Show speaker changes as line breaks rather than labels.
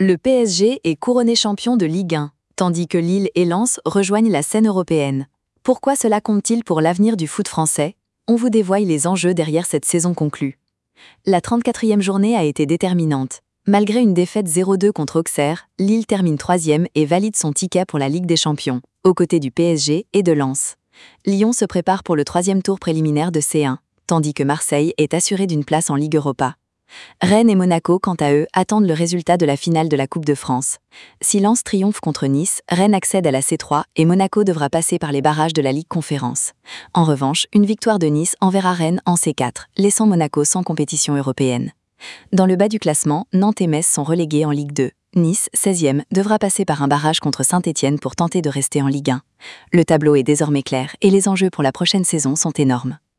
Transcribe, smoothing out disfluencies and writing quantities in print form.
Le PSG est couronné champion de Ligue 1, tandis que Lille et Lens rejoignent la scène européenne. Pourquoi cela compte-t-il pour l'avenir du foot français? On vous dévoile les enjeux derrière cette saison conclue. La 34e journée a été déterminante. Malgré une défaite 0-2 contre Auxerre, Lille termine 3e et valide son ticket pour la Ligue des Champions, aux côtés du PSG et de Lens. Lyon se prépare pour le 3e tour préliminaire de C1, tandis que Marseille est assuré d'une place en Ligue Europa. Rennes et Monaco, quant à eux, attendent le résultat de la finale de la Coupe de France. Si Lens triomphe contre Nice, Rennes accède à la C3 et Monaco devra passer par les barrages de la Ligue Conférence. En revanche, une victoire de Nice enverra Rennes en C4, laissant Monaco sans compétition européenne. Dans le bas du classement, Nantes et Metz sont relégués en Ligue 2. Nice, 16e, devra passer par un barrage contre Saint-Étienne pour tenter de rester en Ligue 1. Le tableau est désormais clair et les enjeux pour la prochaine saison sont énormes.